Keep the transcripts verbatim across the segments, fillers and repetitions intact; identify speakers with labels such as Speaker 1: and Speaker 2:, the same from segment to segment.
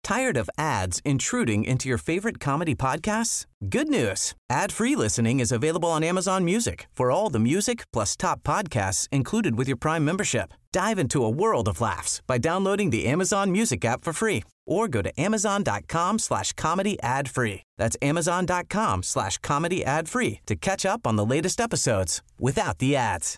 Speaker 1: Tired of ads intruding into your favorite comedy podcasts? Good news. Ad-free listening is available on Amazon Music for all the music plus top podcasts included with your Prime membership. Dive into a world of laughs by downloading the Amazon Music app for free or go to amazon.com slash comedy ad free. That's amazon.com slash comedy ad free to catch up on the latest episodes without the ads.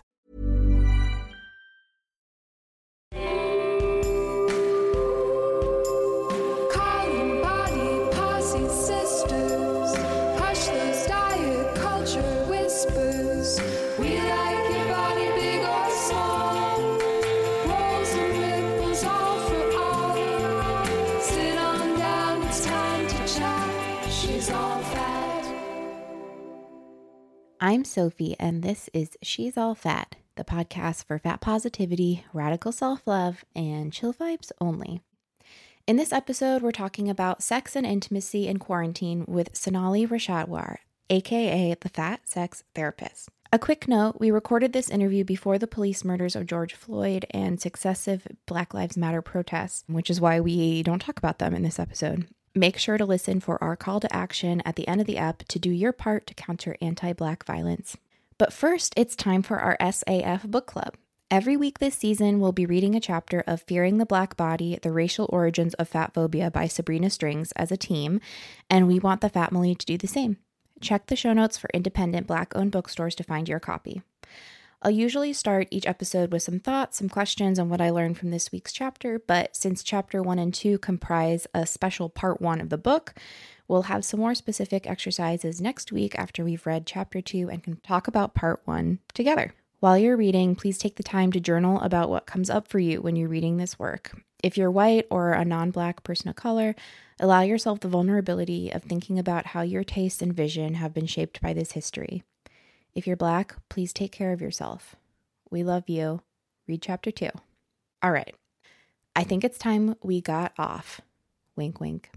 Speaker 2: I'm Sophie, and this is She's All Fat, the podcast for fat positivity, radical self-love, and chill vibes only. In this episode, we're talking about sex and intimacy in quarantine with Sonali Rashatwar, aka the Fat Sex Therapist. A quick note, we recorded this interview before the police murders of George Floyd and successive Black Lives Matter protests, which is why we don't talk about them in this episode. Make sure to listen for our call to action at the end of the ep to do your part to counter anti-Black violence. But first, it's time for our S A F book club. Every week this season, we'll be reading a chapter of Fearing the Black Body, The Racial Origins of Fat Phobia by Sabrina Strings as a team, and we want the Fatmily to do the same. Check the show notes for independent Black-owned bookstores to find your copy. I'll usually start each episode with some thoughts, some questions on what I learned from this week's chapter, but since chapter one and two comprise a special part one of the book, we'll have some more specific exercises next week after we've read chapter two and can talk about part one together. While you're reading, please take the time to journal about what comes up for you when you're reading this work. If you're white or a non-Black person of color, allow yourself the vulnerability of thinking about how your taste and vision have been shaped by this history. If you're Black, please take care of yourself. We love you. Read chapter two. All right. I think it's time we got off. Wink, wink.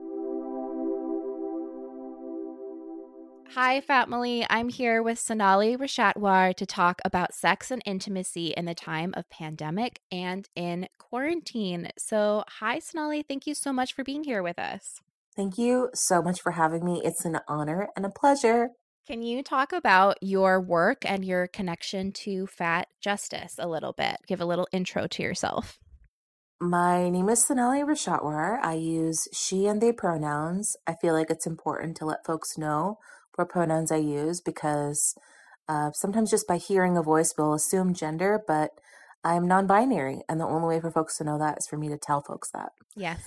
Speaker 2: Hi, Fatmily. I'm here with Sonali Rashatwar to talk about sex and intimacy in the time of pandemic and in quarantine. So, hi, Sonali. Thank you so much for being here with us.
Speaker 3: Thank you so much for having me. It's an honor and a pleasure.
Speaker 2: Can you talk about your work and your connection to fat justice a little bit? Give a little intro to yourself.
Speaker 3: My name is Sonali Rashatwar. I use she and they pronouns. I feel like it's important to let folks know what pronouns I use because uh, sometimes just by hearing a voice we'll assume gender, but I'm non-binary, and the only way for folks to know that is for me to tell folks that.
Speaker 2: Yes.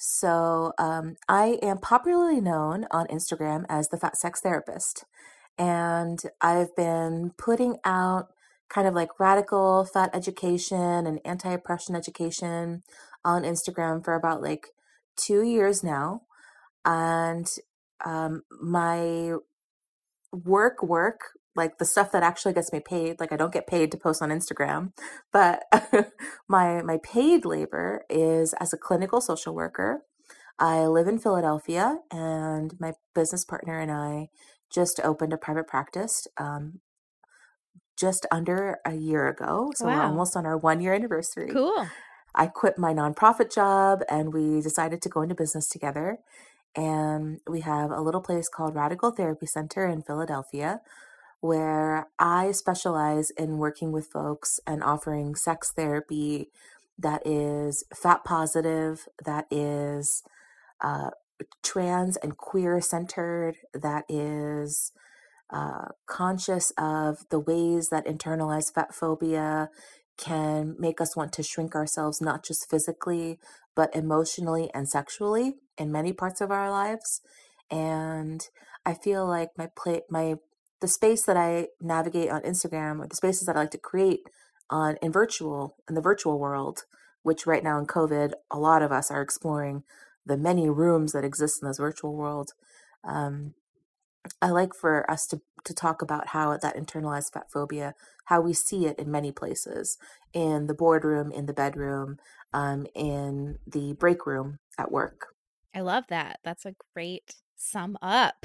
Speaker 3: So um, I am popularly known on Instagram as the Fat Sex Therapist. And I've been putting out kind of like radical fat education and anti-oppression education on Instagram for about like two years now. And um, my work, work, like the stuff that actually gets me paid, like I don't get paid to post on Instagram, but my my paid labor is as a clinical social worker. I live in Philadelphia, and my business partner and I just opened a private practice um, just under a year ago. So
Speaker 2: Wow.
Speaker 3: We're almost on our one year anniversary.
Speaker 2: Cool.
Speaker 3: I quit my nonprofit job and we decided to go into business together. And we have a little place called Radical Therapy Center in Philadelphia, where I specialize in working with folks and offering sex therapy that is fat positive, that is uh, trans and queer centered, that is uh, conscious of the ways that internalized fat phobia can make us want to shrink ourselves, not just physically, but emotionally and sexually in many parts of our lives. And I feel like my play, my the space that I navigate on Instagram, or the spaces that I like to create on in virtual in the virtual world, which right now in COVID, a lot of us are exploring the many rooms that exist in this virtual world. Um, I like for us to, to talk about how that internalized fat phobia, how we see it in many places, in the boardroom, in the bedroom, um, in the break room at work.
Speaker 2: I love that. That's a great sum up.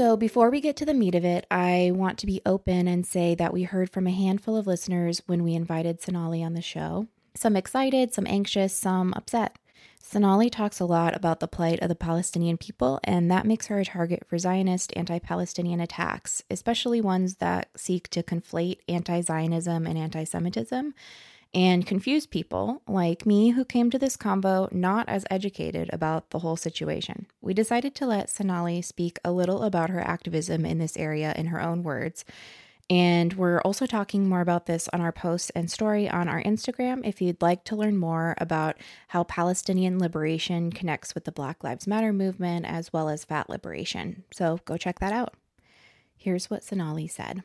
Speaker 2: So before we get to the meat of it, I want to be open and say that we heard from a handful of listeners when we invited Sonali on the show. Some excited, some anxious, some upset. Sonali talks a lot about the plight of the Palestinian people, and that makes her a target for Zionist anti-Palestinian attacks, especially ones that seek to conflate anti-Zionism and anti-Semitism and confuse people like me who came to this combo not as educated about the whole situation. We decided to let Sonali speak a little about her activism in this area in her own words. And we're also talking more about this on our post and story on our Instagram if you'd like to learn more about how Palestinian liberation connects with the Black Lives Matter movement as well as fat liberation. So go check that out. Here's what Sonali said.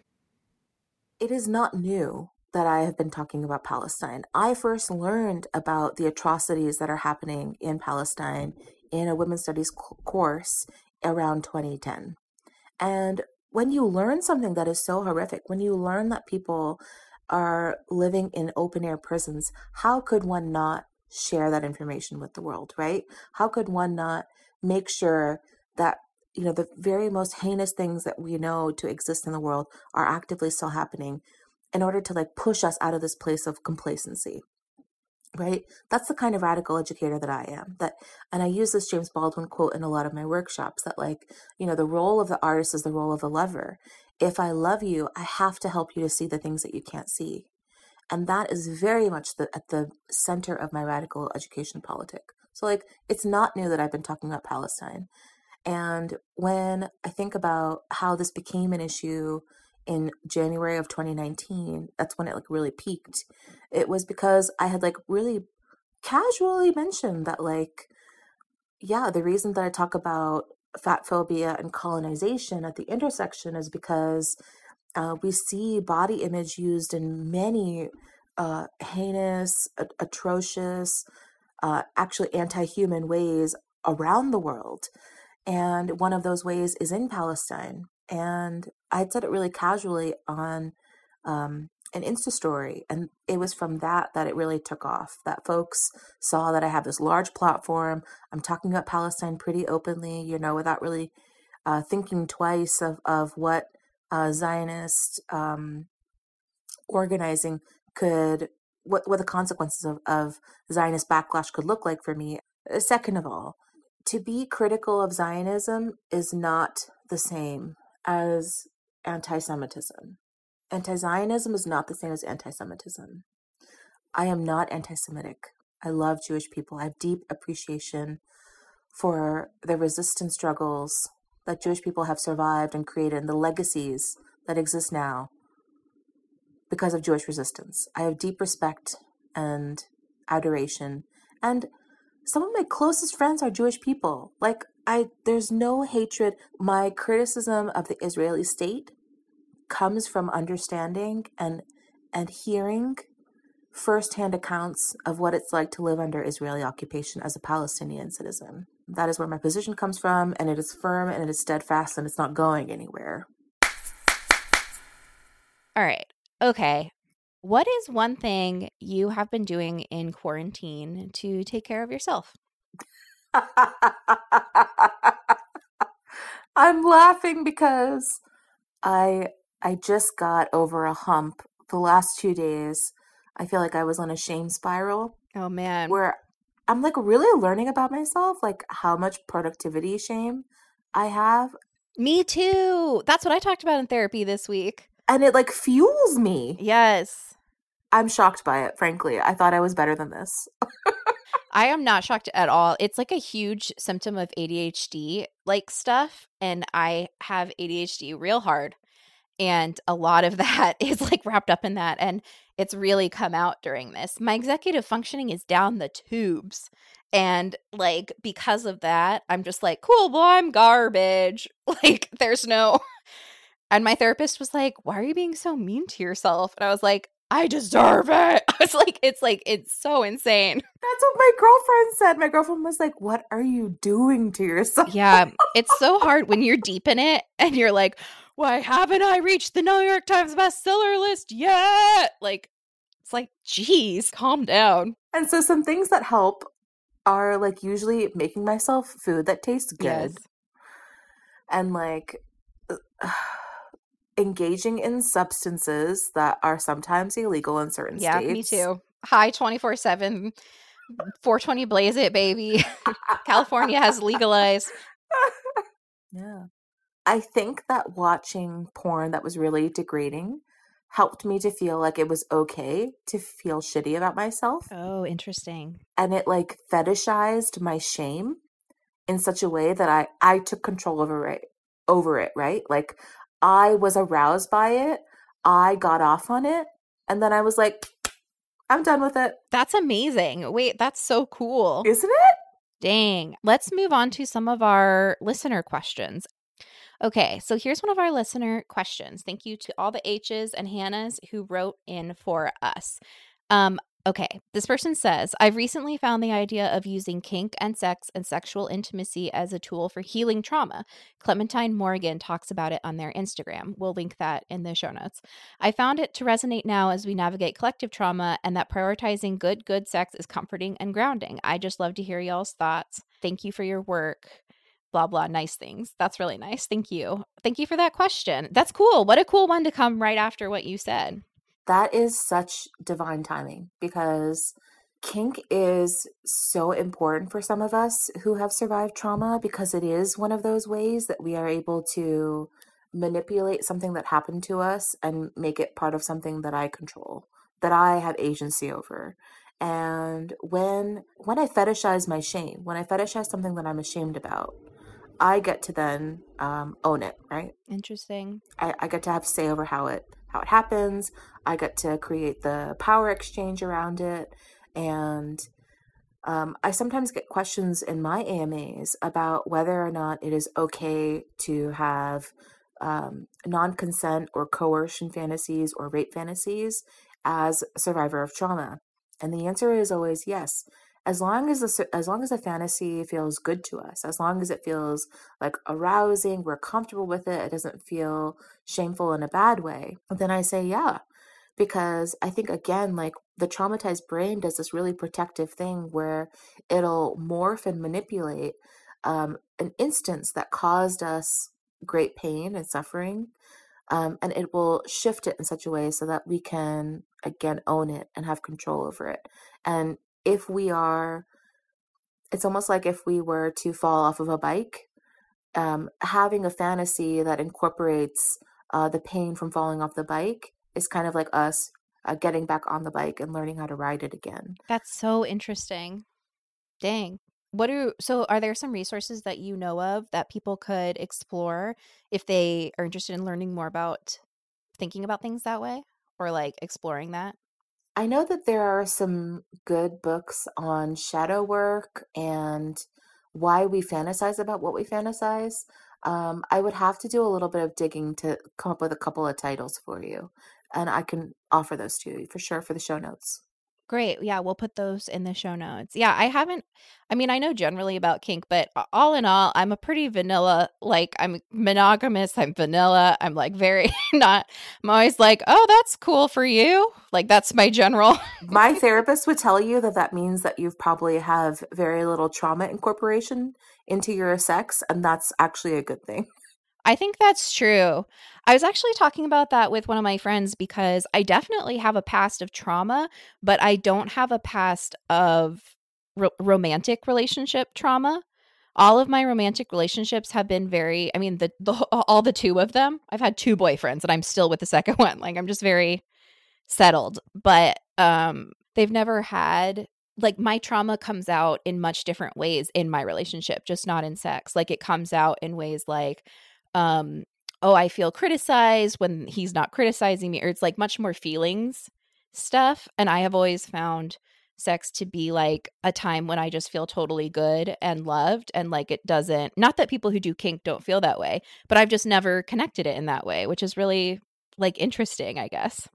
Speaker 3: It is not new that I have been talking about Palestine. I first learned about the atrocities that are happening in Palestine in a women's studies course around twenty ten. And when you learn something that is so horrific, when you learn that people are living in open-air prisons, how could one not share that information with the world, right? How could one not make sure that, you know, the very most heinous things that we know to exist in the world are actively still happening in order to like push us out of this place of complacency, right? That's the kind of radical educator that I am. That, and I use this James Baldwin quote in a lot of my workshops that like, you know, the role of the artist is the role of the lover. If I love you, I have to help you to see the things that you can't see. And that is very much the, at the center of my radical education politic. So like, it's not new that I've been talking about Palestine. And when I think about how this became an issue in January of twenty nineteen, that's when it like really peaked. It was because I had like really casually mentioned that like, yeah, the reason that I talk about fat phobia and colonization at the intersection is because uh, we see body image used in many uh, heinous, a- atrocious, uh, actually anti-human ways around the world. And one of those ways is in Palestine. And I said it really casually on um, an Insta story. And it was from that that it really took off, that folks saw that I have this large platform. I'm talking about Palestine pretty openly, you know, without really uh, thinking twice of, of what uh, Zionist um, organizing could, what, what the consequences of, of Zionist backlash could look like for me. Second of all, to be critical of Zionism is not the same as anti-Semitism. Anti-Zionism is not the same as anti-Semitism. I am not anti-Semitic. I love Jewish people. I have deep appreciation for the resistance struggles that Jewish people have survived and created and the legacies that exist now because of Jewish resistance. I have deep respect and adoration. And some of my closest friends are Jewish people. Like, I, there's no hatred. My criticism of the Israeli state comes from understanding and and hearing firsthand accounts of what it's like to live under Israeli occupation as a Palestinian citizen. That is where my position comes from, and it is firm and it is steadfast and it's not going anywhere.
Speaker 2: All right. Okay. What is one thing you have been doing in quarantine to take care of yourself?
Speaker 3: I'm laughing because I I just got over a hump. The last two days, I feel like I was on a shame spiral.
Speaker 2: Oh, man.
Speaker 3: Where I'm like really learning about myself, like how much productivity shame I have.
Speaker 2: Me too. That's what I talked about in therapy this week.
Speaker 3: And it like fuels me.
Speaker 2: Yes.
Speaker 3: I'm shocked by it, frankly. I thought I was better than this.
Speaker 2: I am not shocked at all. It's like a huge symptom of A D H D like stuff. And I have A D H D real hard. And a lot of that is like wrapped up in that. And it's really come out during this. My executive functioning is down the tubes. And like, because of that, I'm just like, cool, well, I'm garbage. Like, there's no. And my therapist was like, why are you being so mean to yourself? And I was like, I deserve it. I was like, it's like, it's so insane.
Speaker 3: That's what my girlfriend said. My girlfriend was like, what are you doing to yourself?
Speaker 2: Yeah. It's so hard when you're deep in it and you're like, why haven't I reached the New York Times bestseller list yet? Like, it's like, geez, calm down.
Speaker 3: And so some things that help are like usually making myself food that tastes good.
Speaker 2: Yes.
Speaker 3: And like engaging in substances that are sometimes illegal in certain
Speaker 2: Yeah,
Speaker 3: states.
Speaker 2: me too. High twenty-four seven, four twenty blaze it, baby. California has legalized.
Speaker 3: Yeah. I think that watching porn that was really degrading helped me to feel like it was okay to feel shitty about myself.
Speaker 2: Oh, interesting.
Speaker 3: And it like fetishized my shame in such a way that I, I took control over it, over it, right? Like I was aroused by it. I got off on it. And then I was like, I'm done with it.
Speaker 2: That's amazing. Wait, that's so cool.
Speaker 3: Isn't it?
Speaker 2: Dang. Let's move on to some of our listener questions. Okay, so here's one of our listener questions. Thank you to all the H's and Hannahs who wrote in for us. Um, okay, this person says, I've recently found the idea of using kink and sex and sexual intimacy as a tool for healing trauma. Clementine Morgan talks about it on their Instagram. We'll link that in the show notes. I found it to resonate now as we navigate collective trauma, and that prioritizing good, good sex is comforting and grounding. I just love to hear y'all's thoughts. Thank you for your work. Blah, blah, nice things. That's really nice. Thank you. Thank you for that question. That's cool. What a cool one to come right after what you said.
Speaker 3: That is such divine timing because kink is so important for some of us who have survived trauma because it is one of those ways that we are able to manipulate something that happened to us and make it part of something that I control, that I have agency over. And when when I fetishize my shame, when I fetishize something that I'm ashamed about, I get to then um, own it, right?
Speaker 2: Interesting.
Speaker 3: I, I get to have say over how it how it happens. I get to create the power exchange around it. And um, I sometimes get questions in my A M As about whether or not it is okay to have um, non-consent or coercion fantasies or rape fantasies as a survivor of trauma. And the answer is always yes. As long as the, as long as the fantasy feels good to us, as long as it feels like arousing, we're comfortable with it, it doesn't feel shameful in a bad way, then I say yeah. Because I think, again, like the traumatized brain does this really protective thing where it'll morph and manipulate um, an instance that caused us great pain and suffering. Um, and it will shift it in such a way so that we can, again, own it and have control over it. And if we are, it's almost like if we were to fall off of a bike, um, having a fantasy that incorporates uh, the pain from falling off the bike is kind of like us uh, getting back on the bike and learning how to ride it again.
Speaker 2: That's so interesting. Dang. What do so are there some resources that you know of that people could explore if they are interested in learning more about thinking about things that way or like exploring that?
Speaker 3: I know that there are some good books on shadow work and why we fantasize about what we fantasize. Um, I would have to do a little bit of digging to come up with a couple of titles for you. And I can offer those to you for sure for the show notes.
Speaker 2: Great. Yeah, we'll put those in the show notes. Yeah, I haven't, I mean, I know generally about kink, but all in all, I'm a pretty vanilla, like I'm monogamous, I'm vanilla. I'm like very not, I'm always like, oh, that's cool for you. Like that's my general.
Speaker 3: My therapist would tell you that that means that you've probably have very little trauma incorporation into your sex. And that's actually a good thing.
Speaker 2: I think that's true. I was actually talking about that with one of my friends because I definitely have a past of trauma, but I don't have a past of ro- romantic relationship trauma. All of my romantic relationships have been very, I mean, the, the all the two of them. I've had two boyfriends and I'm still with the second one. Like I'm just very settled, but um they've never had like my trauma comes out in much different ways in my relationship, just not in sex. Like it comes out in ways like um oh, I feel criticized when he's not criticizing me, or it's like much more feelings stuff. And I have always found sex to be like a time when I just feel totally good and loved, and like it doesn't, not that people who do kink don't feel that way, but I've just never connected it in that way, which is really like interesting, I guess.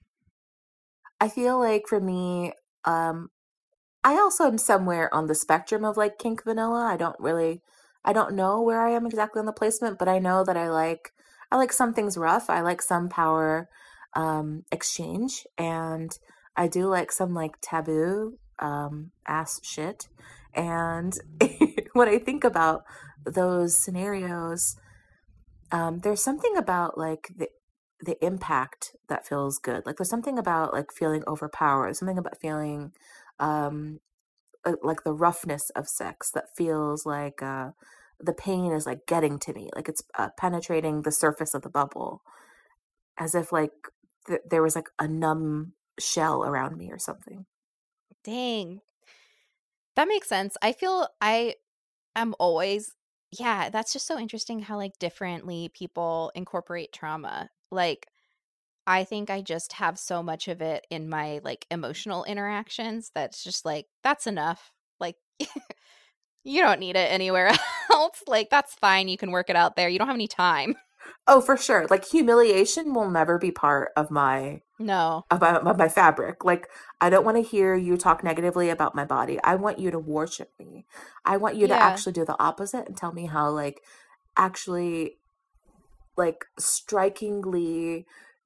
Speaker 3: I feel like for me, um I also am somewhere on the spectrum of like kink vanilla. I don't really I don't know where I am exactly on the placement, but I know that I like I like some things rough. I like some power um, exchange, and I do like some like taboo um, ass shit. And when I think about those scenarios, Um, there's something about like the the impact that feels good. Like there's something about like feeling overpowered, something about feeling um uh, like the roughness of sex that feels like uh the pain is like getting to me, like it's uh, penetrating the surface of the bubble, as if like th- there was like a numb shell around me or something.
Speaker 2: Dang. That makes sense. I feel I am always, yeah, that's just so interesting how like differently people incorporate trauma. Like, I think I just have so much of it in my like emotional interactions that's just like, that's enough. Like, you don't need it anywhere else. Like, that's fine. You can work it out there. You don't have any time.
Speaker 3: Oh, for sure. Like humiliation will never be part of my
Speaker 2: No.
Speaker 3: of my, of my fabric. Like I don't want to hear you talk negatively about my body. I want you to worship me. I want you to
Speaker 2: Yeah.
Speaker 3: actually do the opposite and tell me how like actually like strikingly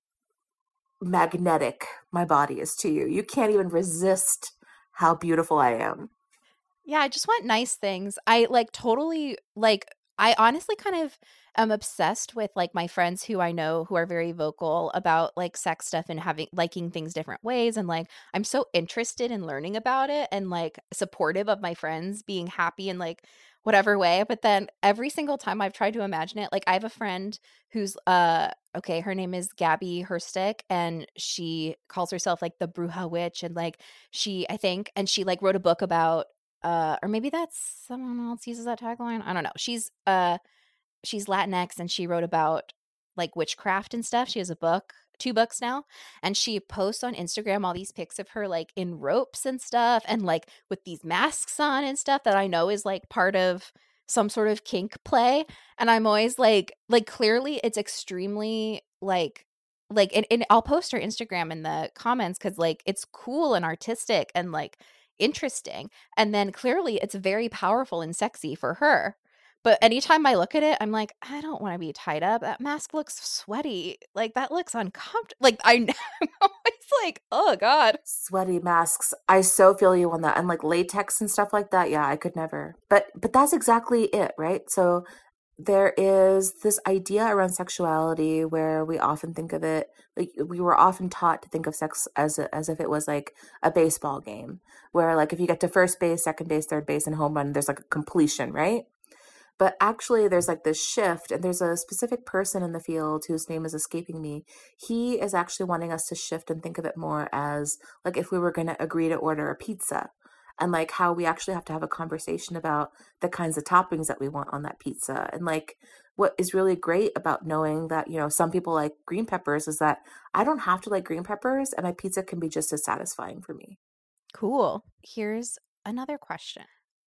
Speaker 3: magnetic my body is to you. You can't even resist how beautiful I am.
Speaker 2: Yeah, I just want nice things. I like totally like I honestly kind of am obsessed with like my friends who I know who are very vocal about like sex stuff and having liking things different ways, and like I'm so interested in learning about it and like supportive of my friends being happy in like whatever way. But then every single time I've tried to imagine it, like I have a friend who's uh okay, her name is Gabby Herstick, and she calls herself like the Bruja Witch, and like she I think and she like wrote a book about uh or maybe that's someone else uses that tagline. I don't know. She's uh she's Latinx, and she wrote about like witchcraft and stuff. She has a book, two books now, and she posts on Instagram all these pics of her like in ropes and stuff, and like with these masks on and stuff that I know is like part of some sort of kink play. And I'm always like like clearly it's extremely like like and, and I'll post her Instagram in the comments because like it's cool and artistic and like interesting, and then clearly it's very powerful and sexy for her. But anytime I look at it, I'm like, I don't want to be tied up. That mask looks sweaty. Like that looks uncomfortable. Like I, I'm always like, oh God.
Speaker 3: Sweaty masks. I so feel you on that. And like latex and stuff like that. Yeah, I could never. But but that's exactly it, right? So there is this idea around sexuality where we often think of it like we were often taught to think of sex as a, as if it was like a baseball game where like if you get to first base, second base, third base, and home run, there's like a completion, right? But actually, there's like this shift, and there's a specific person in the field whose name is escaping me. He is actually wanting us to shift and think of it more as like if we were going to agree to order a pizza, and like how we actually have to have a conversation about the kinds of toppings that we want on that pizza. And like what is really great about knowing that, you know, some people like green peppers is that I don't have to like green peppers, and my pizza can be just as satisfying for me.
Speaker 2: Cool. Here's another question.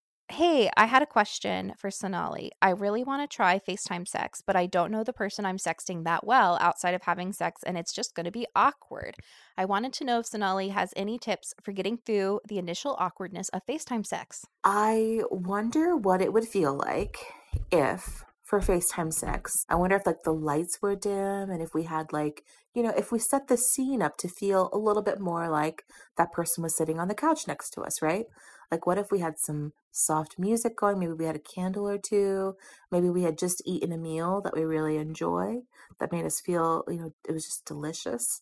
Speaker 2: Hey, I had a question for Sonali. I really want to try FaceTime sex, but I don't know the person I'm sexting that well outside of having sex, and it's just going to be awkward. I wanted to know if Sonali has any tips for getting through the initial awkwardness of FaceTime sex.
Speaker 3: I wonder what it would feel like if for FaceTime sex, I wonder if like the lights were dim and if we had like, you know, if we set the scene up to feel a little bit more like that person was sitting on the couch next to us, right? Like what if we had some soft music going? Maybe we had a candle or two. Maybe we had just eaten a meal that we really enjoy that made us feel, you know, it was just delicious.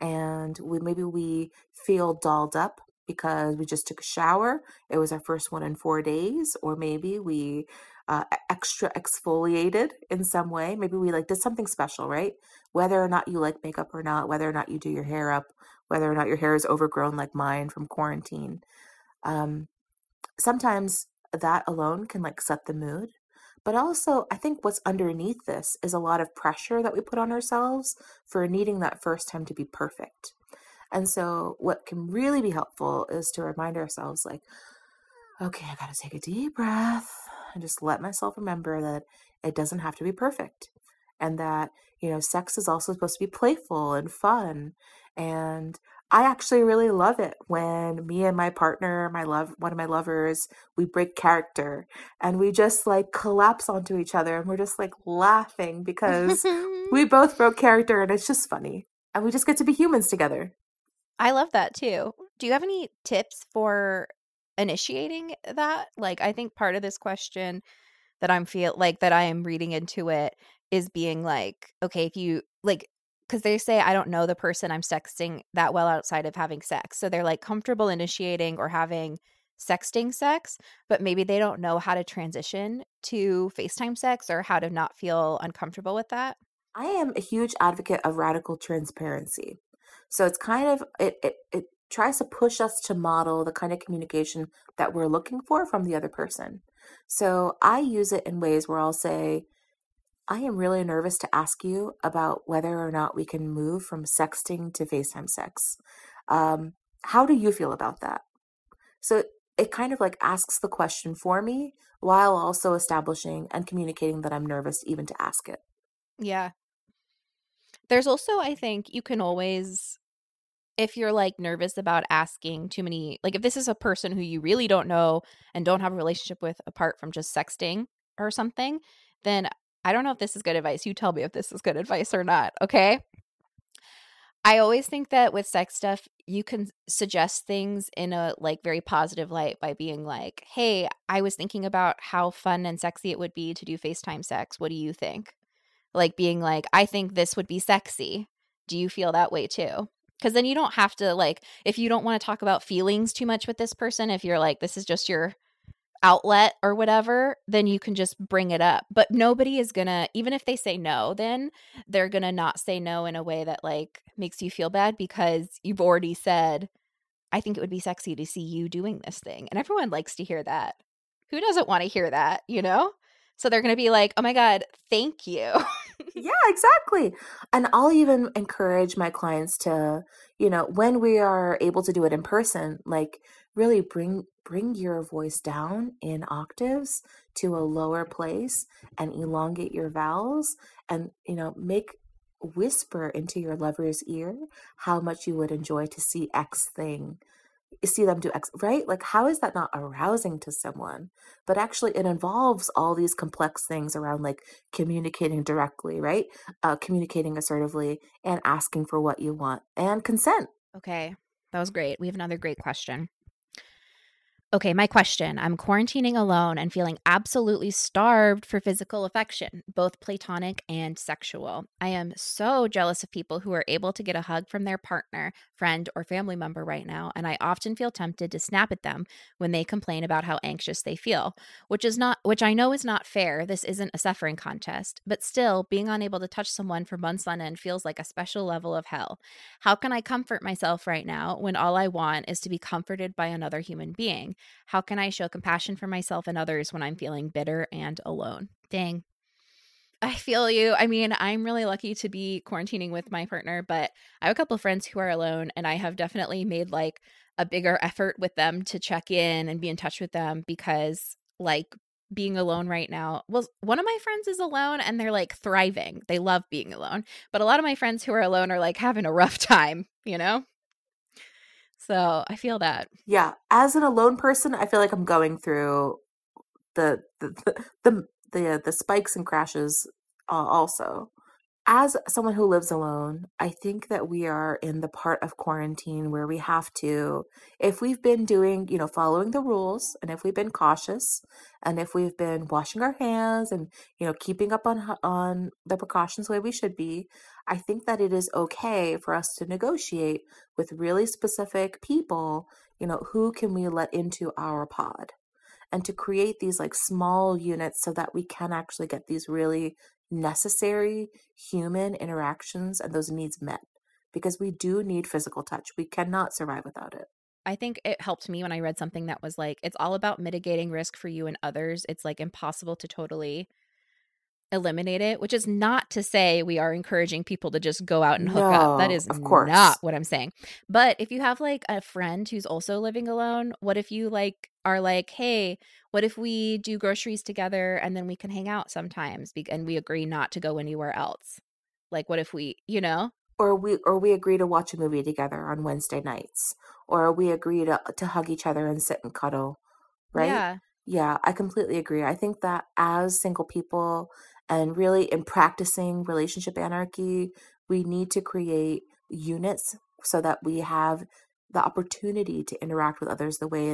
Speaker 3: And we maybe we feel dolled up because we just took a shower. It was our first one in four days. Or maybe we uh, extra exfoliated in some way. Maybe we like did something special, right? Whether or not you like makeup or not, whether or not you do your hair up, whether or not your hair is overgrown like mine from quarantine. Um, sometimes that alone can like set the mood. But also, I think what's underneath this is a lot of pressure that we put on ourselves for needing that first time to be perfect. And so what can really be helpful is to remind ourselves like, okay, I got to take a deep breath and just let myself remember that it doesn't have to be perfect. And that, you know, sex is also supposed to be playful and fun. And I actually really love it when me and my partner, my love, one of my lovers, we break character and we just like collapse onto each other and we're just like laughing because we both broke character and it's just funny. And we just get to be humans together.
Speaker 2: I love that too. Do you have any tips for initiating that? Like, I think part of this question that I'm feel like that I am reading into it is being like, okay, if you like, because they say, I don't know the person I'm sexting that well outside of having sex. So they're like comfortable initiating or having sexting sex, but maybe they don't know how to transition to FaceTime sex or how to not feel uncomfortable with that.
Speaker 3: I am a huge advocate of radical transparency. So it's kind of, it, it, it tries to push us to model the kind of communication that we're looking for from the other person. So I use it in ways where I'll say, I am really nervous to ask you about whether or not we can move from sexting to FaceTime sex. Um, how do you feel about that? So it, it kind of like asks the question for me while also establishing and communicating that I'm nervous even to ask it.
Speaker 2: Yeah. There's also, I think you can always, if you're like nervous about asking too many, like if this is a person who you really don't know and don't have a relationship with apart from just sexting or something, then I don't know if this is good advice. You tell me if this is good advice or not, okay? I always think that with sex stuff, you can suggest things in a like very positive light by being like, hey, I was thinking about how fun and sexy it would be to do FaceTime sex. What do you think? Like being like, I think this would be sexy. Do you feel that way too? Because then you don't have to like, if you don't want to talk about feelings too much with this person, if you're like, this is just your outlet or whatever, then you can just bring it up. But nobody is gonna, even if they say no, then they're gonna not say no in a way that like makes you feel bad because you've already said, I think it would be sexy to see you doing this thing. And everyone likes to hear that. Who doesn't want to hear that, you know? So they're going to be like, oh my God, thank you.
Speaker 3: Yeah, exactly. And I'll even encourage my clients to, you know, when we are able to do it in person, like really bring bring your voice down in octaves to a lower place and elongate your vowels and, you know, make whisper into your lover's ear how much you would enjoy to see X thing. See them do X, right? Like, how is that not arousing to someone? But actually, it involves all these complex things around like communicating directly, right? Uh, communicating assertively and asking for what you want and consent.
Speaker 2: Okay, that was great. We have another great question. Okay, my question. I'm quarantining alone and feeling absolutely starved for physical affection, both platonic and sexual. I am so jealous of people who are able to get a hug from their partner, friend, or family member right now, and I often feel tempted to snap at them when they complain about how anxious they feel, which is not which I know is not fair. This isn't a suffering contest, but still, being unable to touch someone for months on end feels like a special level of hell. How can I comfort myself right now when all I want is to be comforted by another human being? How can I show compassion for myself and others when I'm feeling bitter and alone? Dang. I feel you. I mean, I'm really lucky to be quarantining with my partner, but I have a couple of friends who are alone, and I have definitely made like a bigger effort with them to check in and be in touch with them because like being alone right now. Well, one of my friends is alone and they're like thriving. They love being alone. But a lot of my friends who are alone are like having a rough time, you know? So I feel that.
Speaker 3: Yeah. As an alone person, I feel like I'm going through the the the the, the, the spikes and crashes uh, also. As someone who lives alone, I think that we are in the part of quarantine where we have to, if we've been doing, you know, following the rules, and if we've been cautious, and if we've been washing our hands and, you know, keeping up on on the precautions the way we should be, I think that it is okay for us to negotiate with really specific people, you know, who can we let into our pod, and to create these like small units so that we can actually get these really necessary human interactions and those needs met, because we do need physical touch. We cannot survive without it.
Speaker 2: I think it helped me when I read something that was like, it's all about mitigating risk for you and others. It's like impossible to totally eliminate it, which is not to say we are encouraging people to just go out and hook
Speaker 3: No,
Speaker 2: up. That is
Speaker 3: of course
Speaker 2: not what I'm saying. But if you have like a friend who's also living alone, what if you like are like, hey, what if we do groceries together and then we can hang out sometimes be- and we agree not to go anywhere else? Like, what if we, you know?
Speaker 3: Or we or we agree to watch a movie together on Wednesday nights, or we agree to to hug each other and sit and cuddle, right?
Speaker 2: Yeah.
Speaker 3: Yeah, I completely agree. I think that as single people and really in practicing relationship anarchy, we need to create units so that we have the opportunity to interact with others the way that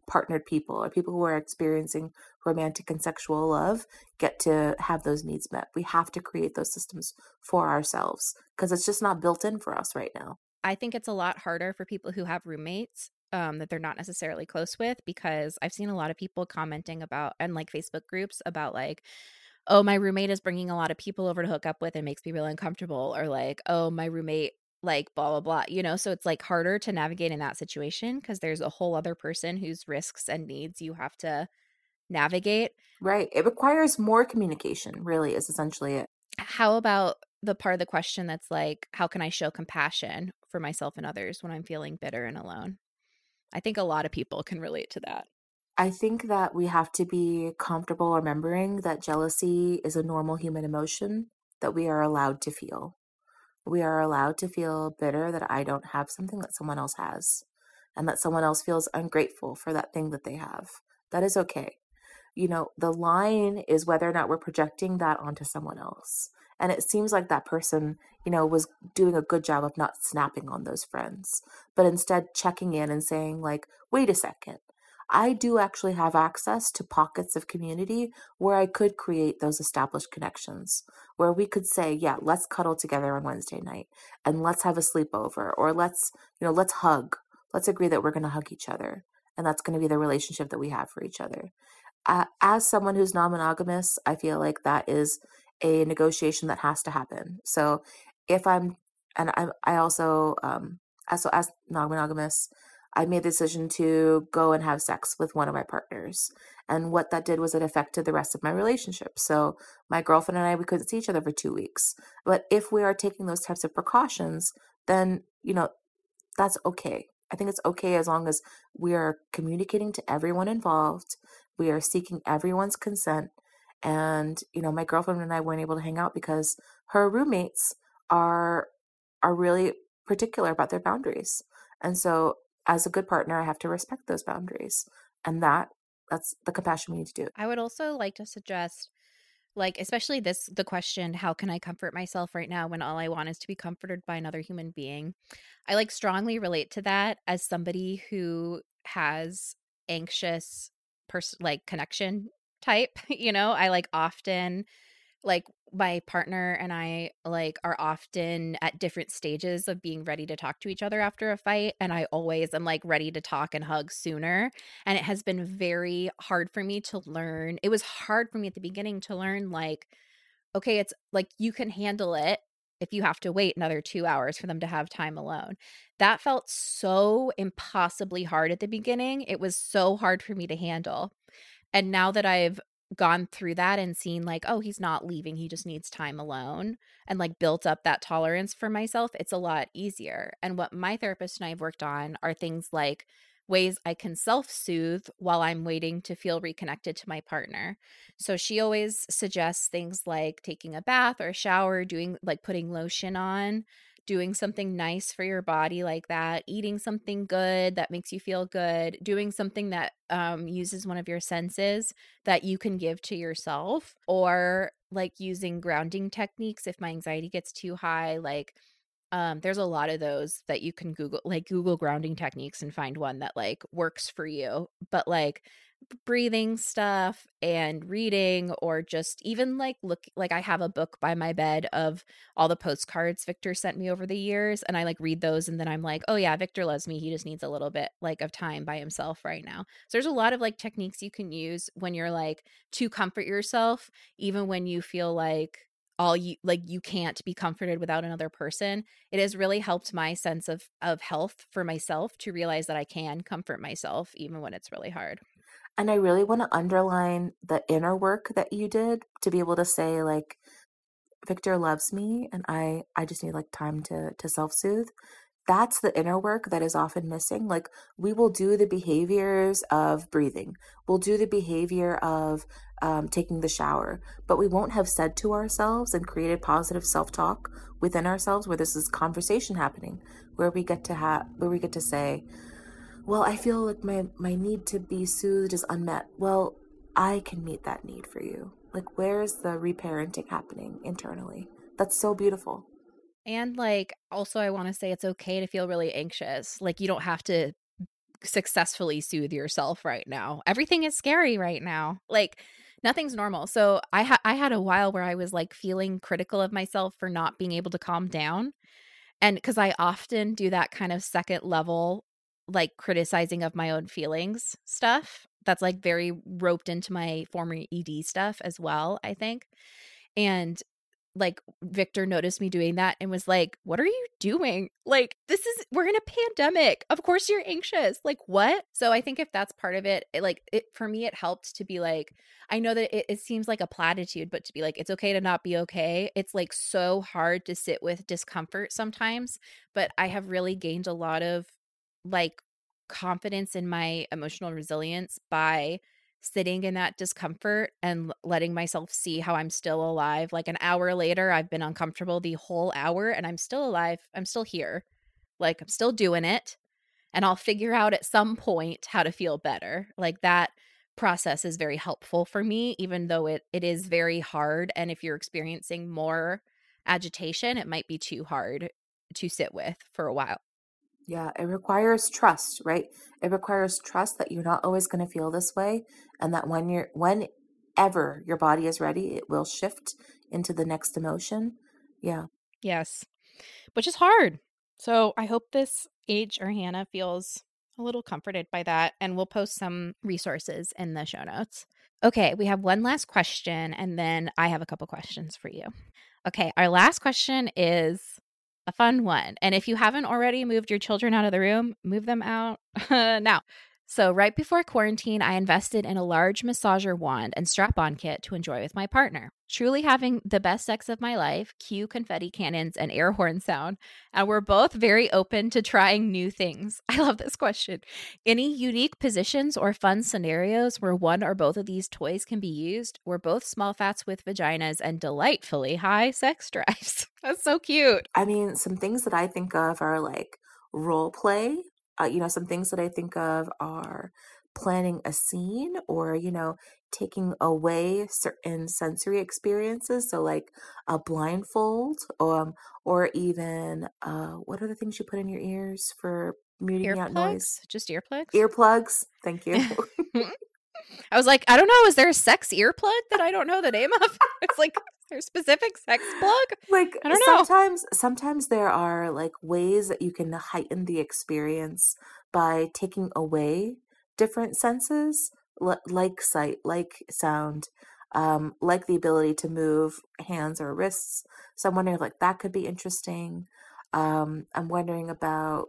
Speaker 3: partnered people or people who are experiencing romantic and sexual love get to have those needs met. We have to create those systems for ourselves because it's just not built in for us right now.
Speaker 2: I think it's a lot harder for people who have roommates um, that they're not necessarily close with, because I've seen a lot of people commenting about, and like Facebook groups about like, oh, my roommate is bringing a lot of people over to hook up with and makes me really uncomfortable, or like, oh, my roommate like blah, blah, blah, you know? So it's like harder to navigate in that situation because there's a whole other person whose risks and needs you have to navigate.
Speaker 3: Right. It requires more communication, really, is essentially it.
Speaker 2: How about the part of the question that's like, how can I show compassion for myself and others when I'm feeling bitter and alone? I think a lot of people can relate to that.
Speaker 3: I think that we have to be comfortable remembering that jealousy is a normal human emotion that we are allowed to feel. We are allowed to feel bitter that I don't have something that someone else has, and that someone else feels ungrateful for that thing that they have. That is okay. You know, the line is whether or not we're projecting that onto someone else. And it seems like that person, you know, was doing a good job of not snapping on those friends, but instead checking in and saying like, wait a second, I do actually have access to pockets of community where I could create those established connections, where we could say, yeah, let's cuddle together on Wednesday night and let's have a sleepover, or let's, you know, let's hug. Let's agree that we're going to hug each other. And that's going to be the relationship that we have for each other. Uh, as someone who's non-monogamous, I feel like that is a negotiation that has to happen. So if I'm, and I, I also, um, as, so as non-monogamous, I made the decision to go and have sex with one of my partners. And what that did was it affected the rest of my relationship. So my girlfriend and I, we couldn't see each other for two weeks. But if we are taking those types of precautions, then, you know, that's okay. I think it's okay as long as we are communicating to everyone involved. We are seeking everyone's consent. And, you know, my girlfriend and I weren't able to hang out because her roommates are are really particular about their boundaries. And so as a good partner, I have to respect those boundaries. And that that's the compassion we need to do.
Speaker 2: I would also like to suggest, like, especially this, the question, how can I comfort myself right now when all I want is to be comforted by another human being? I like strongly relate to that as somebody who has anxious person like connection type, you know, I like often like my partner and I like are often at different stages of being ready to talk to each other after a fight, and I always am like ready to talk and hug sooner. And it has been very hard for me to learn. It was hard for me at the beginning to learn like, okay, it's like you can handle it if you have to wait another two hours for them to have time alone. That felt so impossibly hard at the beginning. It was so hard for me to handle. And now that I've gone through that and seen like, oh, he's not leaving, he just needs time alone, and like built up that tolerance for myself, it's a lot easier. And what my therapist and I have worked on are things like ways I can self-soothe while I'm waiting to feel reconnected to my partner. So she always suggests things like taking a bath or a shower, doing like putting lotion on, doing something nice for your body like that, eating something good that makes you feel good, doing something that um, uses one of your senses that you can give to yourself, or like using grounding techniques if my anxiety gets too high. Like um, there's a lot of those that you can Google, like Google grounding techniques and find one that like works for you. But like breathing stuff and reading, or just even like look, like I have a book by my bed of all the postcards Victor sent me over the years, and I like read those, and then I'm like, oh yeah, Victor loves me, he just needs a little bit like of time by himself right now. So there's a lot of like techniques you can use when you're like to comfort yourself, even when you feel like all you like you can't be comforted without another person. It has really helped my sense of of health for myself to realize that I can comfort myself even when it's really hard.
Speaker 3: And I really want to underline the inner work that you did to be able to say like, Victor loves me and I, I just need like time to, to self-soothe. That's the inner work that is often missing. Like we will do the behaviors of breathing. We'll do the behavior of um, taking the shower, but we won't have said to ourselves and created positive self-talk within ourselves where this is conversation happening, where we get to have, where we get to say, well, I feel like my, my need to be soothed is unmet. Well, I can meet that need for you. Like, where's the reparenting happening internally? That's so beautiful.
Speaker 2: And like, also I want to say it's okay to feel really anxious. Like you don't have to successfully soothe yourself right now. Everything is scary right now. Like nothing's normal. So I had I had a while where I was like feeling critical of myself for not being able to calm down. And because I often do that kind of second level, like criticizing of my own feelings stuff. That's like very roped into my former E D stuff as well, I think. And like Victor noticed me doing that and was like, what are you doing? Like, this is, we're in a pandemic. Of course you're anxious. Like, what? So I think if that's part of it, it like it for me, it helped to be like, I know that it, it seems like a platitude, but to be like, it's okay to not be okay. It's like so hard to sit with discomfort sometimes, but I have really gained a lot of like confidence in my emotional resilience by sitting in that discomfort and letting myself see how I'm still alive. Like an hour later, I've been uncomfortable the whole hour and I'm still alive. I'm still here. Like I'm still doing it. And I'll figure out at some point how to feel better. Like that process is very helpful for me, even though it it is very hard. And if you're experiencing more agitation, it might be too hard to sit with for a while.
Speaker 3: Yeah, it requires trust, right? It requires trust that you're not always going to feel this way, and that when you're whenever your body is ready, it will shift into the next emotion. Yeah.
Speaker 2: Yes. Which is hard. So I hope this age or Hannah feels a little comforted by that, and we'll post some resources in the show notes. Okay, we have one last question, and then I have a couple questions for you. Okay, our last question is a fun one. And if you haven't already moved your children out of the room, move them out now. So right before quarantine, I invested in a large massager wand and strap-on kit to enjoy with my partner. Truly having the best sex of my life, cue confetti cannons and air horn sound. And we're both very open to trying new things. I love this question. Any unique positions or fun scenarios where one or both of these toys can be used? We're both small fats with vaginas and delightfully high sex drives. That's so cute.
Speaker 3: I mean, some things that I think of are like role play. Uh, you know, some things that I think of are planning a scene or, you know, taking away certain sensory experiences. So like a blindfold um, or even, uh, what are the things you put in your ears for muting out noise?
Speaker 2: Just earplugs?
Speaker 3: Earplugs. Thank you.
Speaker 2: I was like, I don't know. Is there a sex earplug that I don't know the name of? It's like, is there a specific sex plug?
Speaker 3: Like
Speaker 2: I don't know.
Speaker 3: sometimes, sometimes there are like ways that you can heighten the experience by taking away different senses, l- like sight, like sound, um, like the ability to move hands or wrists. So I'm wondering if like that could be interesting. Um, I'm wondering about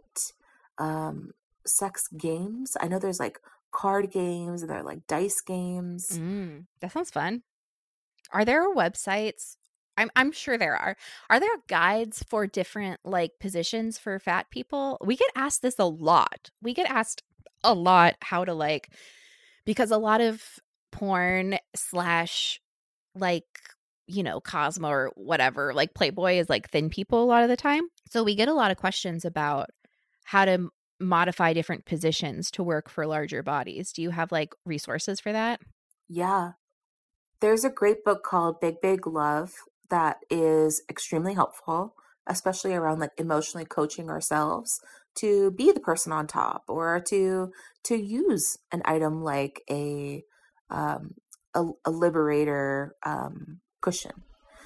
Speaker 3: um, sex games. I know there's like card games and there are like dice games.
Speaker 2: Mm, that sounds fun. Are there websites? I'm I'm sure there are. Are there guides for different like positions for fat people? We get asked this a lot. We get asked a lot how to like, because a lot of porn slash like, you know, Cosmo or whatever, like Playboy is like thin people a lot of the time. So we get a lot of questions about how to modify different positions to work for larger bodies. Do you have like resources for that?
Speaker 3: Yeah. There's a great book called Big Big Love that is extremely helpful, especially around like emotionally coaching ourselves to be the person on top or to to use an item like a um, a, a Liberator um, cushion.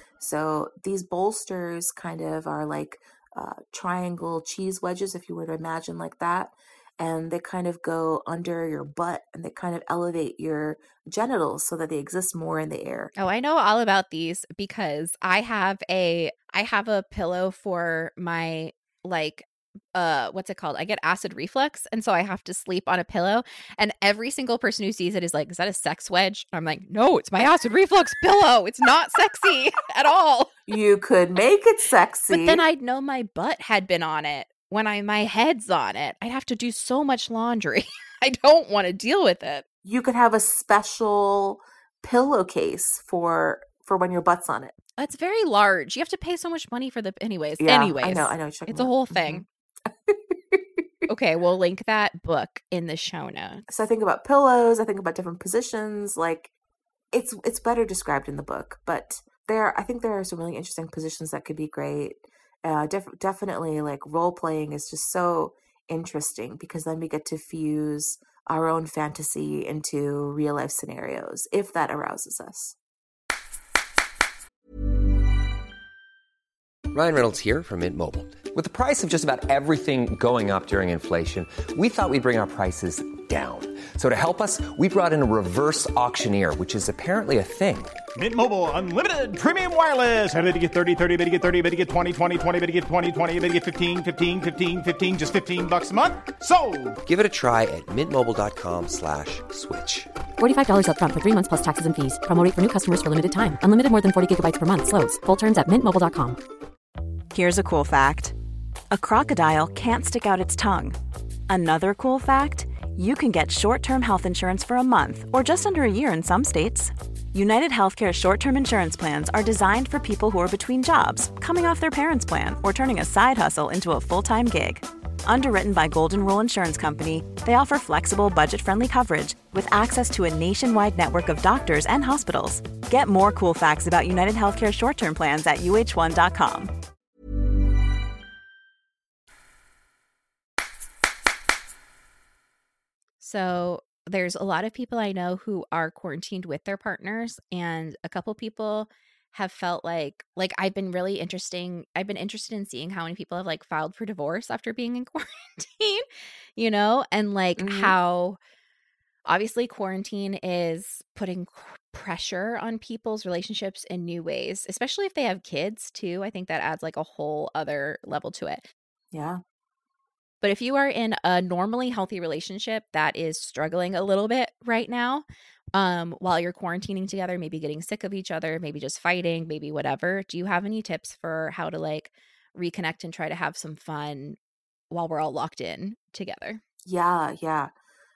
Speaker 3: So these bolsters kind of are like uh, triangle cheese wedges, if you were to imagine like that. And they kind of go under your butt and they kind of elevate your genitals so that they exist more in the air.
Speaker 2: Oh, I know all about these because I have a I have a pillow for my like uh what's it called? I get acid reflux, and so I have to sleep on a pillow, and every single person who sees it is like, is that a sex wedge? I'm like, no, it's my acid reflux pillow. It's not sexy at all.
Speaker 3: You could make it sexy.
Speaker 2: But then I'd know my butt had been on it. When I my head's on it, I'd have to do so much laundry. I don't want to deal with it.
Speaker 3: You could have a special pillowcase for for when your butt's on it.
Speaker 2: It's very large. You have to pay so much money for the anyways.
Speaker 3: Yeah,
Speaker 2: anyways.
Speaker 3: I know, I know.
Speaker 2: It's a whole thing. Mm-hmm. Okay, we'll link that book in the show notes.
Speaker 3: So I think about pillows, I think about different positions. Like it's it's better described in the book, but there I think there are some really interesting positions that could be great. Uh, def- definitely like role playing is just so interesting because then we get to fuse our own fantasy into real life scenarios if that arouses us.
Speaker 4: Ryan Reynolds here from Mint Mobile. With the price of just about everything going up during inflation, we thought we'd bring our prices down. So to help us, we brought in a reverse auctioneer, which is apparently a thing.
Speaker 5: Mint Mobile Unlimited Premium Wireless. How to get thirty, thirty, how to get thirty, how to get twenty, twenty, twenty, how to get twenty, twenty, how to get fifteen, fifteen, fifteen, fifteen, just fifteen bucks a month? Sold!
Speaker 4: Give it a try at mintmobile.com slash switch.
Speaker 6: forty-five dollars up front for three months plus taxes and fees. Promo rate for new customers for limited time. Unlimited more than forty gigabytes per month. Slows full terms at mint mobile dot com.
Speaker 7: Here's a cool fact. A crocodile can't stick out its tongue. Another cool fact, you can get short-term health insurance for a month or just under a year in some states. United Healthcare short-term insurance plans are designed for people who are between jobs, coming off their parents' plan, or turning a side hustle into a full-time gig. Underwritten by Golden Rule Insurance Company, they offer flexible, budget-friendly coverage with access to a nationwide network of doctors and hospitals. Get more cool facts about United Healthcare short-term plans at U H one dot com.
Speaker 2: So there's a lot of people I know who are quarantined with their partners, and a couple people have felt like like I've been really interesting. I've been interested in seeing how many people have like filed for divorce after being in quarantine, you know, and like
Speaker 3: Mhm.
Speaker 2: how obviously quarantine is putting c- pressure on people's relationships in new ways, especially if they have kids too. I think that adds like a whole other level to it.
Speaker 3: Yeah.
Speaker 2: But if you are in a normally healthy relationship that is struggling a little bit right now, um, while you're quarantining together, maybe getting sick of each other, maybe just fighting, maybe whatever, do you have any tips for how to like reconnect and try to have some fun while we're all locked in together?
Speaker 3: Yeah, yeah.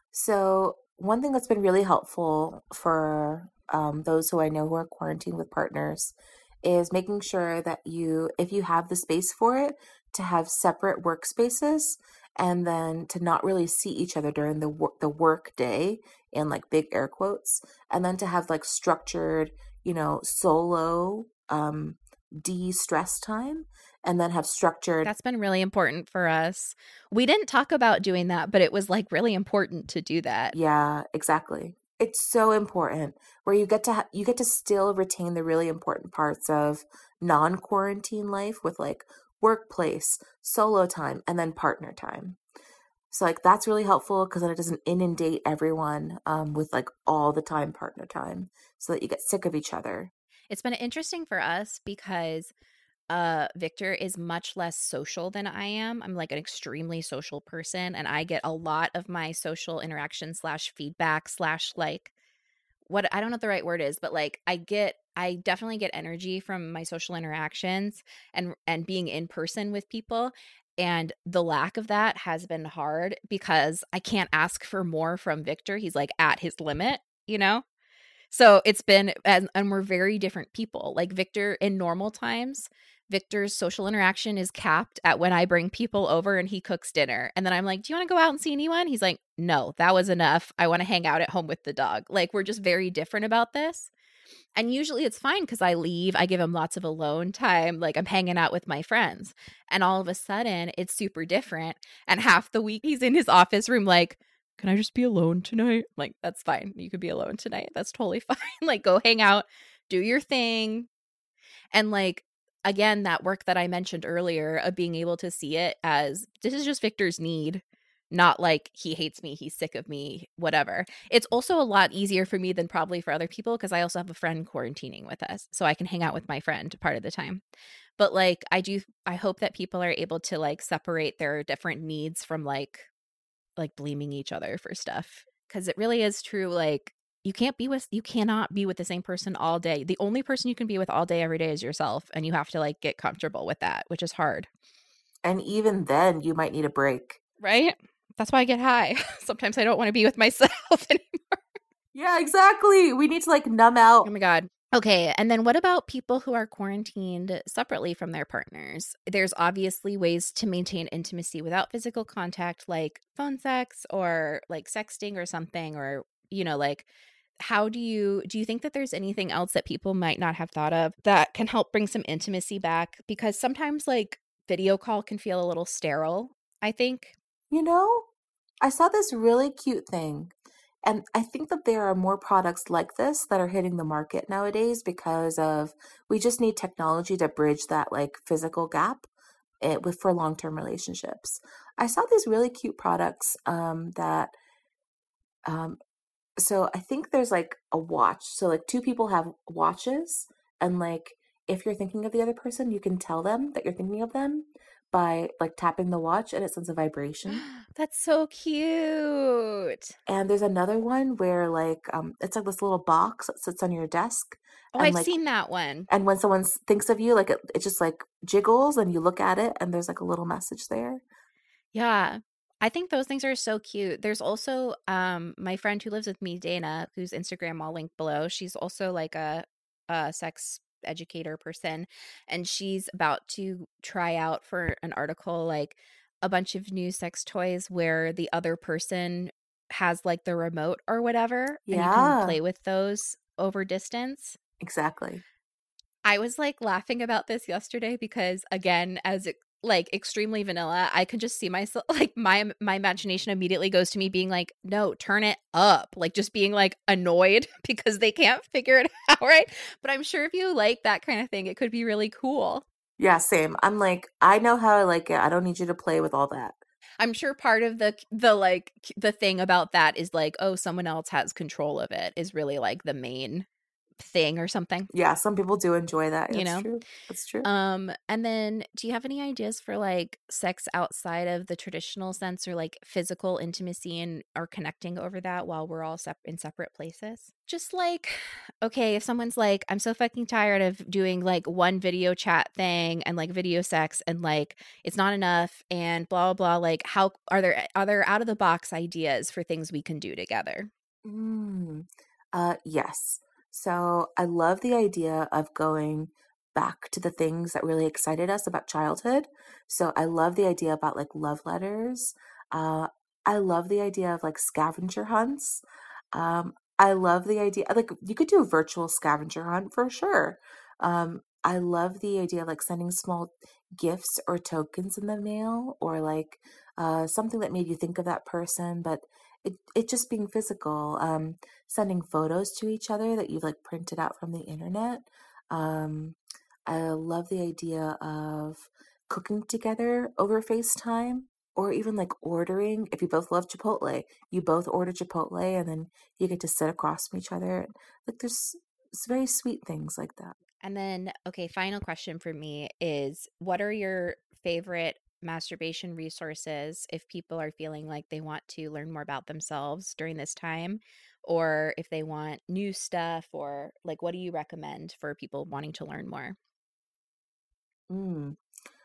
Speaker 3: So one thing that's been really helpful for um, those who I know who are quarantined with partners is making sure that you, if you have the space for it, to have separate workspaces and then to not really see each other during the work, the work day in like big air quotes, and then to have like structured, you know, solo um, de-stress time, and then have structured.
Speaker 2: That's been really important for us. We didn't talk about doing that, but it was like really important to do that.
Speaker 3: Yeah, exactly. It's so important where you get to ha- you get to still retain the really important parts of non-quarantine life with like workplace, solo time, and then partner time. So like that's really helpful because then it doesn't inundate everyone um, with like all the time partner time, so that you get sick of each other.
Speaker 2: It's been interesting for us because uh Victor is much less social than I am. I'm like an extremely social person, and I get a lot of my social interaction slash feedback slash like what I don't know what the right word is, but like I get I definitely get energy from my social interactions and and being in person with people. And the lack of that has been hard because I can't ask for more from Victor. He's like at his limit, you know? So it's been, and, and we're very different people. Like Victor, in normal times, Victor's social interaction is capped at when I bring people over and he cooks dinner. And then I'm like, do you want to go out and see anyone? He's like, no, that was enough. I want to hang out at home with the dog. Like we're just very different about this. And usually it's fine because I leave. I give him lots of alone time. Like I'm hanging out with my friends. And all of a sudden it's super different. And half the week he's in his office room like, can I just be alone tonight? Like, that's fine. You could be alone tonight. That's totally fine. Like, go hang out, do your thing. And like, again, that work that I mentioned earlier of being able to see it as this is just Victor's need, not like he hates me, he's sick of me, whatever. It's also a lot easier for me than probably for other people because I also have a friend quarantining with us. So I can hang out with my friend part of the time. But like, I do, I hope that people are able to like separate their different needs from like, like blaming each other for stuff, because it really is true. Like you can't be with you cannot be with the same person all day. The only person you can be with all day every day is yourself, and you have to like get comfortable with that, which is hard.
Speaker 3: And even then you might need a break,
Speaker 2: right? That's why I get high. Sometimes I don't want to be with myself anymore.
Speaker 3: Yeah, exactly. We need to like numb out.
Speaker 2: Oh my god. Okay, and then what about people who are quarantined separately from their partners? There's obviously ways to maintain intimacy without physical contact, like phone sex or like sexting or something, or, you know, like how do you, do you think that there's anything else that people might not have thought of that can help bring some intimacy back? Because sometimes like video call can feel a little sterile, I think.
Speaker 3: you know, I saw this really cute thing. And I think that there are more products like this that are hitting the market nowadays because of we just need technology to bridge that like physical gap it, with for long-term relationships. I saw these really cute products um, that um, so I think there's like a watch. So like two people have watches, and like if you're thinking of the other person, you can tell them that you're thinking of them by like tapping the watch, and it sends a vibration.
Speaker 2: That's so cute.
Speaker 3: And there's another one where like um it's like this little box that sits on your desk.
Speaker 2: Oh,
Speaker 3: and
Speaker 2: I've
Speaker 3: like
Speaker 2: seen that one.
Speaker 3: and when someone s- thinks of you, like it, it just like jiggles and you look at it and there's like a little message there.
Speaker 2: Yeah. I think those things are so cute. There's also um my friend who lives with me, Dana, whose Instagram I'll link below. She's also like a, a sex educator person, and she's about to try out for an article like a bunch of new sex toys where the other person has like the remote or whatever, and you can
Speaker 3: Yeah,
Speaker 2: play with those over distance.
Speaker 3: exactly.
Speaker 2: I was like laughing about this yesterday because again, as it, like extremely vanilla, I can just see myself like my my imagination immediately goes to me being like, no, turn it up. Like just being like annoyed because they can't figure it out, right? But I'm sure if you like that kind of thing, it could be really cool.
Speaker 3: Yeah, same. I'm like, I know how I like it. I don't need you to play with all that.
Speaker 2: I'm sure part of the the like the thing about that is like, oh, someone else has control of it is really like the main thing or something.
Speaker 3: Yeah, some people do enjoy that.
Speaker 2: You
Speaker 3: That's
Speaker 2: know?
Speaker 3: true. That's true.
Speaker 2: Um, and then do you have any ideas for like sex outside of the traditional sense, or like physical intimacy and or connecting over that while we're all sep- in separate places? Just like, okay, if someone's like, I'm so fucking tired of doing like one video chat thing and like video sex and like it's not enough and blah blah blah, like how are there are there out of the box ideas for things we can do together?
Speaker 3: Mm. Uh, yes. So I love the idea of going back to the things that really excited us about childhood. So I love the idea about like love letters. Uh, I love the idea of like scavenger hunts. Um, I love the idea, like you could do a virtual scavenger hunt for sure. Um, I love the idea of like sending small gifts or tokens in the mail, or like uh, something that made you think of that person, but it, it just being physical. Um, sending photos to each other that you've like printed out from the internet. Um, I love the idea of cooking together over FaceTime, or even like ordering. If you both love Chipotle, you both order Chipotle and then you get to sit across from each other. Like there's it's very sweet things like that.
Speaker 2: And then, okay, final question for me is what are your favorite masturbation resources if people are feeling like they want to learn more about themselves during this time, or if they want new stuff, or like what do you recommend for people wanting to learn more?
Speaker 3: Mm.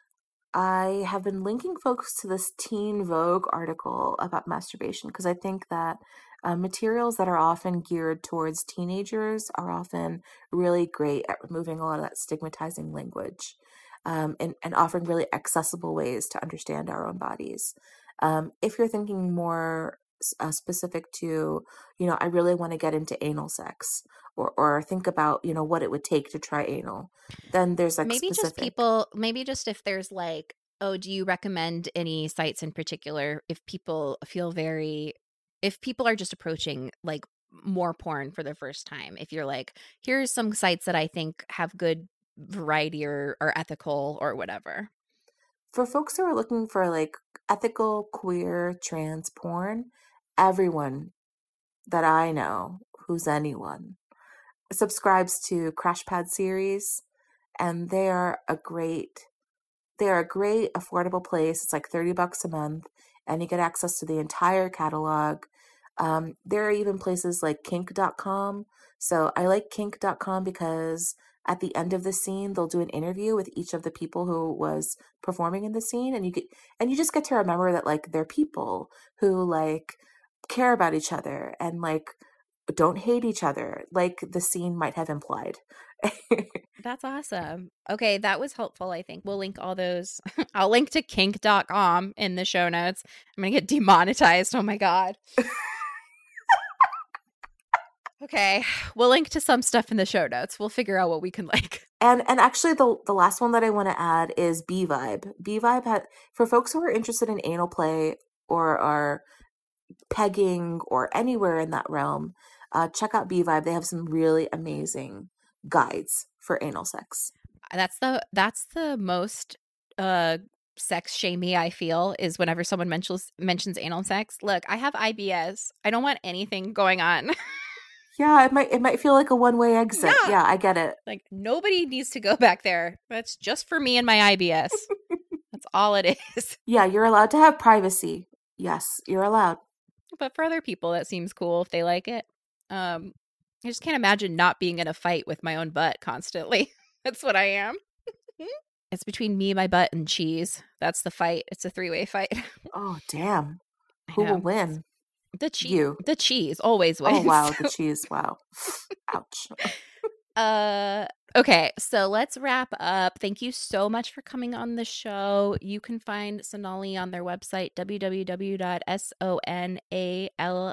Speaker 3: I have been linking folks to this Teen Vogue article about masturbation because I think that uh, materials that are often geared towards teenagers are often really great at removing a lot of that stigmatizing language, um, and, and offering really accessible ways to understand our own bodies. Um, if you're thinking more s- uh, specific to, you know, I really want to get into anal sex, or, or think about, you know, what it would take to try anal, then there's like
Speaker 2: Maybe just
Speaker 3: specific.
Speaker 2: people, maybe just if there's like, oh, do you recommend any sites in particular if people feel very, if people are just approaching like more porn for the first time, if you're like, here's some sites that I think have good variety or, or ethical or whatever.
Speaker 3: For folks who are looking for like ethical, queer, trans porn, everyone that I know who's anyone subscribes to Crash Pad series, and they are a great they are a great affordable place. It's like thirty bucks a month and you get access to the entire catalog. Um, there are even places like kink dot com. So I like kink dot com because at the end of the scene, they'll do an interview with each of the people who was performing in the scene, and you get and you just get to remember that like they're people who like care about each other and like don't hate each other, like the scene might have implied.
Speaker 2: That's awesome. Okay, that was helpful, I think. We'll link all those. I'll link to kink dot com in the show notes. I'm going to get demonetized. Oh my God. Okay, we'll link to some stuff in the show notes. We'll figure out what we can like.
Speaker 3: And and actually the the last one that I want to add is B Vibe. B Vibe had for folks who are interested in anal play or are pegging or anywhere in that realm, uh, check out B-Vibe. They have some really amazing guides for anal sex.
Speaker 2: That's the that's the most uh sex shamey I feel is whenever someone mentions mentions anal sex. Look, I have I B S. I don't want anything going on.
Speaker 3: Yeah, it might it might feel like a one-way exit. Yeah. yeah, I get it.
Speaker 2: Like nobody needs to go back there. That's just for me and my I B S. That's all it is.
Speaker 3: Yeah, you're allowed to have privacy. Yes, you're allowed.
Speaker 2: But for other people, that seems cool if they like it. Um, I just can't imagine not being in a fight with my own butt constantly. That's what I am. It's between me, my butt, and cheese. That's the fight. It's a three-way fight.
Speaker 3: Oh, damn. Who will win?
Speaker 2: The cheese.
Speaker 3: You.
Speaker 2: The cheese always wins.
Speaker 3: Oh, wow. The cheese. Wow. Ouch.
Speaker 2: Uh, okay, so let's wrap up. Thank you so much for coming on the show. You can find Sonali on their website, w w w dot sonaleer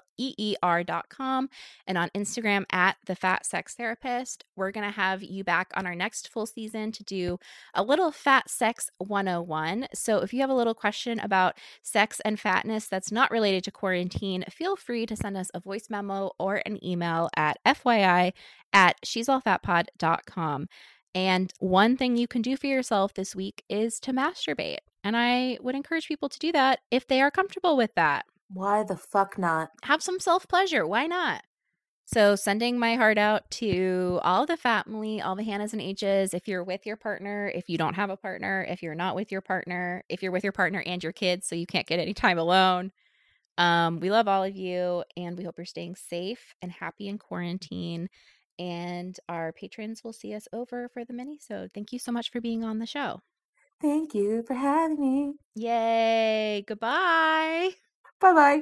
Speaker 2: dot com, and on Instagram at The Fat Sex Therapist. We're going to have you back on our next full season to do a little Fat Sex one oh one. So if you have a little question about sex and fatness that's not related to quarantine, feel free to send us a voice memo or an email at F Y I at she's all fat pod dot com. And one thing you can do for yourself this week is to masturbate. And I would encourage people to do that if they are comfortable with that.
Speaker 3: Why the fuck not?
Speaker 2: Have some self-pleasure. Why not? So sending my heart out to all the family, all the Hannahs and H's. If you're with your partner, if you don't have a partner, if you're not with your partner, if you're with your partner and your kids so you can't get any time alone. Um, we love all of you, and we hope you're staying safe and happy in quarantine. And our patrons will see us over for the mini-sode. Thank you so much for being on the show.
Speaker 3: Thank you for having me.
Speaker 2: Yay. Goodbye.
Speaker 3: Bye-bye.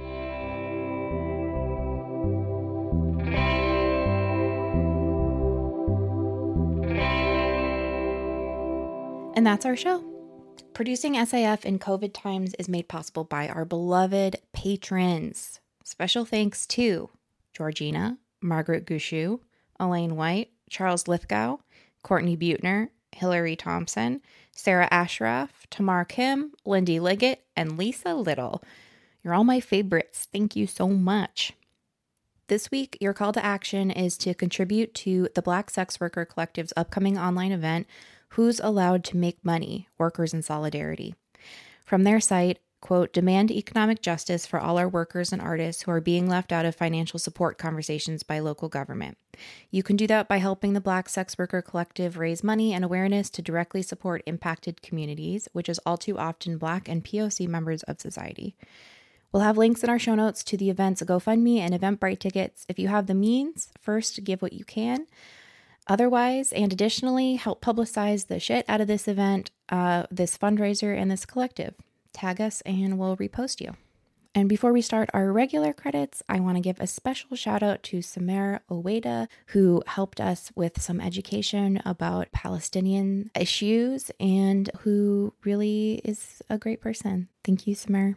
Speaker 2: And that's our show. Producing S A F in COVID times is made possible by our beloved patrons. Special thanks to Georgina, Margaret Gushu, Elaine White, Charles Lithgow, Courtney Butner, Hillary Thompson, Sarah Ashraf, Tamar Kim, Lindy Liggett, and Lisa Little. You're all my favorites. Thank you so much. This week, your call to action is to contribute to the Black Sex Worker Collective's upcoming online event, Who's Allowed to Make Money? Workers in Solidarity. From their site, quote, demand economic justice for all our workers and artists who are being left out of financial support conversations by local government. You can do that by helping the Black Sex Worker Collective raise money and awareness to directly support impacted communities, which is all too often Black and P O C members of society. We'll have links in our show notes to the event's GoFundMe and Eventbrite tickets. If you have the means, first give what you can. Otherwise, and additionally, help publicize the shit out of this event, uh, this fundraiser, and this collective. Tag us and we'll repost you. And before we start our regular credits, I want to give a special shout out to Samer Oweda, who helped us with some education about Palestinian issues and who really is a great person. Thank you, Samer.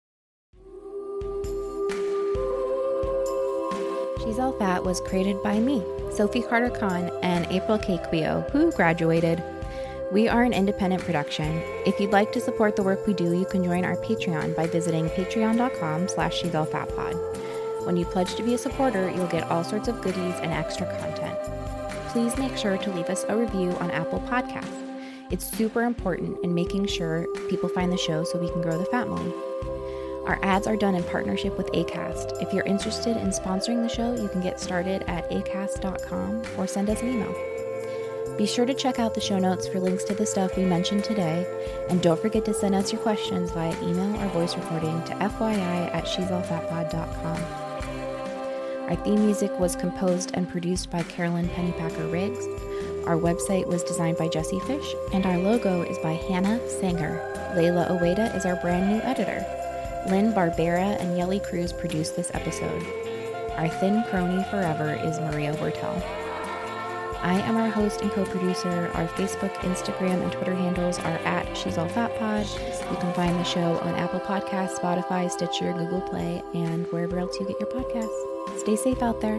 Speaker 2: She's All Fat was created by me, Sophie Carter Khan, and April K. Quio, who graduated. We are an independent production. If you'd like to support the work we do, you can join our Patreon by visiting patreon.com slash she's all fat pod. When you pledge to be a supporter, you'll get all sorts of goodies and extra content. Please make sure to leave us a review on Apple Podcasts. It's super important in making sure people find the show so we can grow the family. Our ads are done in partnership with Acast. If you're interested in sponsoring the show, you can get started at acast dot com or send us an email. Be sure to check out the show notes for links to the stuff we mentioned today, and don't forget to send us your questions via email or voice recording to F Y I at she's all fat pod dot com. Our theme music was composed and produced by Carolyn Pennypacker Riggs. Our website was designed by Jesse Fish, and our logo is by Hannah Sanger. Layla Oweda is our brand new editor. Lynn Barbera and Yelly Cruz produced this episode. Our thin crony forever is Maria Wortel. I am our host and co-producer. Our Facebook, Instagram, and Twitter handles are at She's All Fat Pod. You can find the show on Apple Podcasts, Spotify, Stitcher, Google Play, and wherever else you get your podcasts. Stay safe out there.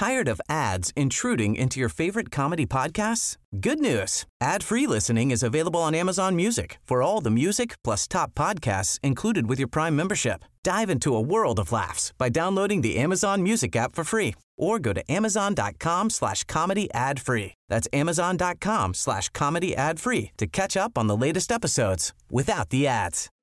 Speaker 1: Tired of ads intruding into your favorite comedy podcasts? Good news. Ad-free listening is available on Amazon Music for all the music plus top podcasts included with your Prime membership. Dive into a world of laughs by downloading the Amazon Music app for free or go to amazon.com slash comedy ad free. That's amazon.com slash comedy ad free to catch up on the latest episodes without the ads.